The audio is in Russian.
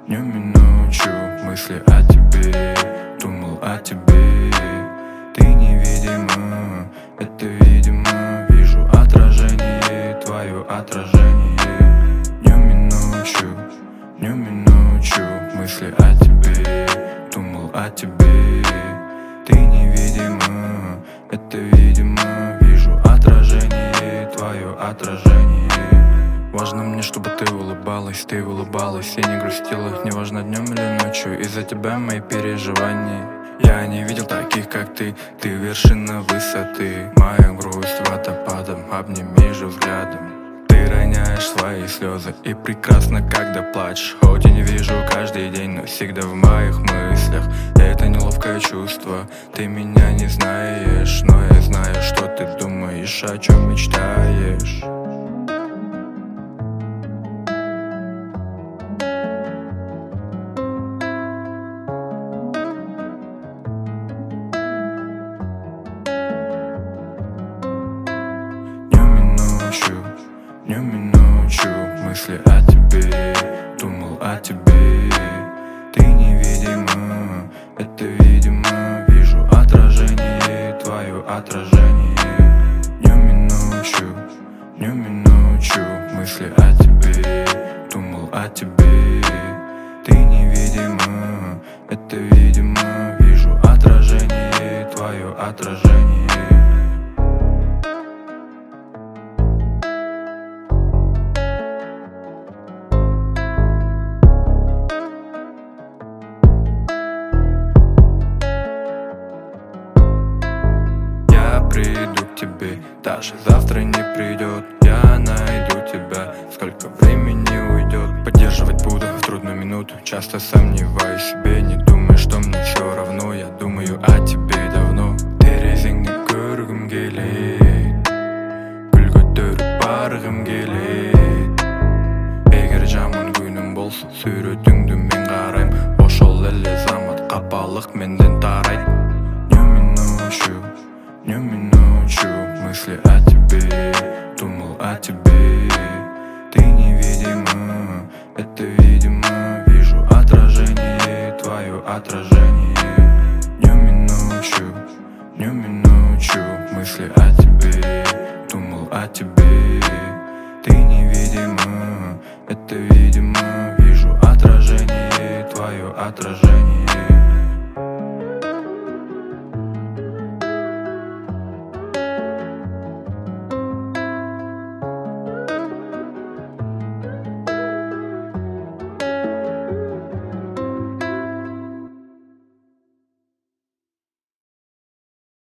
Днем и ночью мысли о тебе, думал о тебе. Ты невидима, это видимо, вижу отражение, твое отражение. Днем и ночью мысли о тебе, думал о тебе. Ты невидима, это видимо, вижу отражение, твое отражение. Важно мне, чтобы ты улыбалась и не грустила, неважно днем или ночью, из-за тебя мои переживания. Я не видел таких, как ты вершина высоты. Моя грусть водопадом, обними же взглядом. Ты роняешь свои слезы и прекрасно, когда плачешь. Хоть и не вижу каждый день, но всегда в моих мыслях. Это неловкое чувство, ты меня не знаешь, но я знаю, что ты думаешь, о чем мечтаешь. Днем и ночью мысли о тебе, думал о тебе. Ты невидима, это видимо, вижу отражение, твое отражение. Днем и ночью мысли о тебе, думал о тебе. Ты невидима, это видимо, вижу отражение, твое отражение. Приду к тебе, даже завтра не придет. Я найду тебя, сколько времени уйдет. Поддерживать буду в трудную минуту. Часто сомневаюсь в себе, не думаю, что мне все равно. Я думаю о тебе давно. Терезеңді көргім келеді, гүл көтеріп барғым келеді. Егер жаман күнім болса, суретіңді мен қараймын. Ошол эле замат қапалық менден тарайды. Днем и ночью мысли о тебе, думал о тебе. Ты невидима, это видимо, вижу отражение, твое отражение. Днем и ночью мысли о тебе, думал о тебе. Ты невидима, это видимо, вижу отражение, твое отражение.